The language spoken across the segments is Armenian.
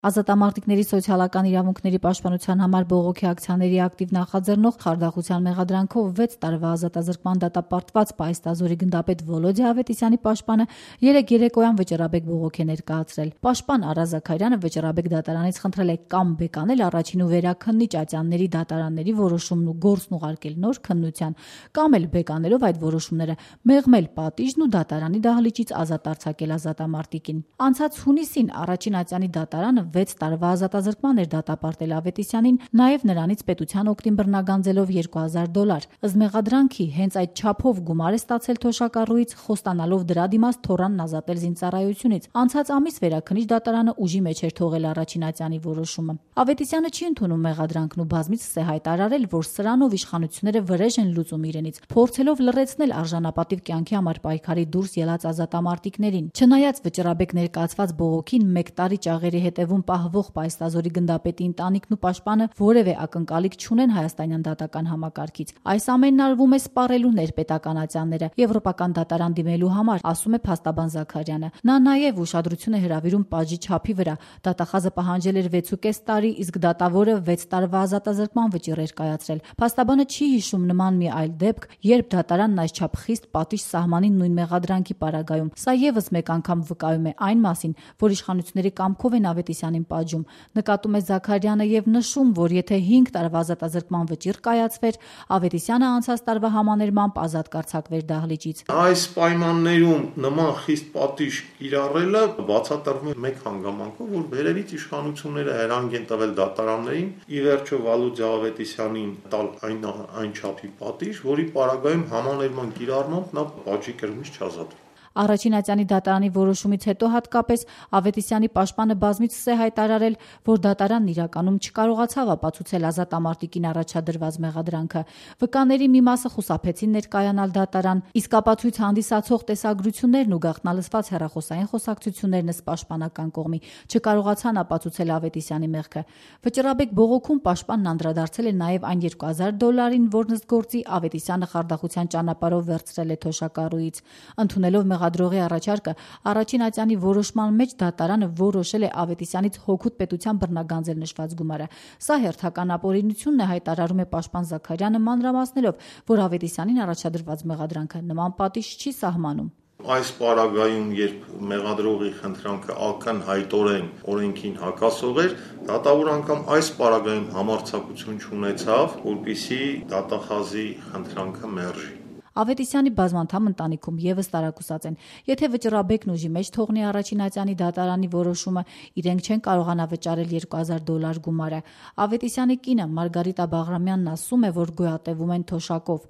Ազատամարտիկների սոցիալական իրավունքների պաշտպանության համար բողոքի ակցիաների ակտիվ նախաձեռնող խարդախության մեղադրանքով 6 տարվա ազատազրկման դատապարտված Պայստազորի գնդապետ Վոլոդիա Ավետիսյանի պաշտպանը երեկ երեկոյան Վճռաբեկ բողոք է ներկայացրել։ Պաշտպան Արա Զաքարյանը Վճռաբեկ դատարանից խնդրել է կամ բեկանել առաջին ու վերաքննիչ ատյանների դատարանների որոշումն ու գործն ուղարկել նոր քննության, կամ էլ բեկանելով այդ որոշումները մեղմել պատիժն ու դատարանի դահլիճից ազատ արձակել ազատամարտիկին։ Անցած հունիսին առաջին ատյանի դատարանը 6 տարվա ազատազրկման էր դատապարտել Ավետիսյանին, նաև նրանից պետության օգտին բռնագանձելով $2000։ Ըստ մեղադրանքի հենց այդ չափով գումար է ստացել թոշակառուից, խոստանալով դրա դիմաց թորանն ազատել զինծառայությունից։ Անցած ամիս վերաքննիչ դատարանը ուժի մեջ էր թողել առաջին ատյանի որոշումը։ Ավետիսյանը չի ընդունում մեղադրանքն ու բազմիցս է հայտարարել, որ սրանով իշխանությունները վրեժ են լուծում իրենից, փորձելով լռեցնել արժանապատիվ կյանքի համար պայքարի դուրս ելած ազատամարտիկներին։ Չնայած Վճռաբեկ ներկայացված բողոքին 1 տարի ճաղերի հետևում պահվող Պայստազորի գնդապետի ընտանիքն ու պաշտպանը որևէ ակնկալիք չունեն հայաստանյան դատական համակարգից։ Այս ամենն արվում է սպառելու ներպետական ատյանները եվրոպական դատարան դիմելու համար, ասում է փաստաբան Զաքարյանը։ Նա նաև ուշադրություն է հրավիրում պատժի չափի վրա։ Դատախազը պահանջել էր 6.5 տարի, իսկ դատավորը 6 տարվա ազատազրկման վճիռ էր կայացրել։ Փաստաբանը չի հիշում նման մի այլ դեպք, երբ դատարանն այսչափ խիստ պատիժ սահմանին նույն մեղադրանքի պարագայում։ Սա եւս մեկ անգամ վկայում է այն մասին, որ իշխանությունների կամքով են Ավետիսյանին պատժում։ Նկատում է Զաքարյանը եւ նշում, որ եթե 5 տարվա ազատազրկման վճիռ կայացվեր, Ավետիսյանը անցած տարվա համաներմամբ ազատ կարձակվեր դահլիճից։ Այս պայմաններում նման խիստ պատիժ կիրառելը բացատրվում է մեկ հանգամանքով, որ վերևից իշխանությունները հերանգ են տվել դատարաններին ի վերջո Վալոդիա Ավետիսյանին տալ այն չափի պատիժ, որի պարագայում համաներման կիրառմամբ նա պատժի կրմից չազատվի։ Առաջին ատյանի դատարանի որոշումից հետո հատկապես Ավետիսյանի պաշտպանը բազմիցս է հայտարարել, որ դատարանն իրականում չկարողացավ ապացուցել ազատամարտիկին առաջադրված մեղադրանքը։ Վկաների մի մասը խուսափեցին ներկայանալ դատարան, իսկ ապացույց հանդիսացող տեսագրություններն ու գաղտնալսված հեռախոսային խոսակցություններն ըստ պաշտպանական կողմի չկարողացան ապացուցել Ավետիսյանի մեղքը։ Վճռաբեկ բողոքում պաշտպանն անդրադարձել է նաև այն $2000-ին, որն ըստ գործի Ավետիսյանը խարդախության ճանապարհով վերցրել է թոշակառուից։ Ընդունելով մեղադրողի առաջարկը, առաջին ատյանի որոշման մեջ դատարանը որոշել է Ավետիսյանից հօգուտ պետության բռնագանձել նշված գումարը։ Սա հերթական ապօրինությունն է, հայտարարում է պաշտպան Զաքարյանը, մանրամասնելով, որ Ավետիսյանին առաջադրված մեղադրանքը նման պատիժ չի սահմանում։ Այս պարագայում, երբ մեղադրողի խնդրանքը ակնհայտորեն օրենքին հակասող էր, դատավոր անգամ այս պարագայում համարձակություն չունեցավ, որպեսզի դատախազի խնդրանքը մերժի։ Ավետիսյանի բազմանդամ ընտանիքում եւս տարակուսած են։ Եթե Վճռաբեկն ուժի մեջ թողնի առաջին ատյանի դատարանի որոշումը, իրենք չեն կարողանա վճարել $2000 գումարը։ Ավետիսյանի կինը Մարգարիտա Բաղրամյանն ասում է, որ գոյատևում են թոշակով։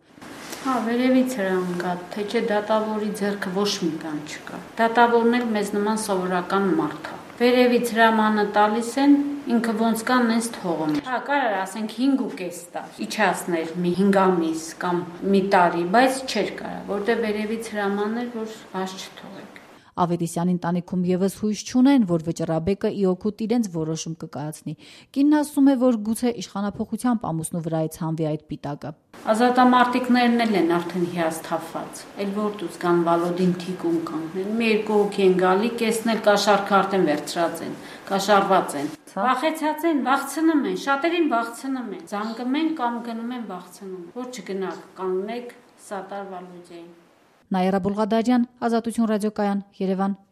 Վերևից հրանգա, թե չէ դատավորի ձեռքը ոչ մի բան չկա։ Դատավորն էլ մեզ նման սովորական մարդ է։ Վերևից հրամանը տալիս են, ինքը ոնց կան նենց թողում։ Կարար ասենք 5.5 տար, իջացներ մի 5 ամիս կամ մի տարի, բայց չէր կարա, որտեղ վերևից հրամաններ, որ բաց չթողեք։ Ավետիսյանի ընտանիքում եւս հույս չունեն, որ Վճռաբեկը ի օգուտ իրենց որոշում կկայացնի։ Կինն ասում է, որ գուցե իշխանափոխությամբ ամուսնու վրայից հանվի այդ պիտակը։ Ազատամարտիկներն էլ են արդեն հիասթափված։ Էլ որ դուց կան Վալոդին թիկուն կանգնել։ Մի երկու հոգի են գալի, կեսն էլ կաշառքը արդեն վերցրած են, կաշառված են։ Վախեցած են, վախցնում են, շատերին վախցնում են։ Զանգում են կամ գնում են վախցնում։ Որ չգնաք, կանգնեք Սատար Վալոդիային։ Նաիրա Բուլղադարյան, Ազատություն ռադիոկայան, Երևան։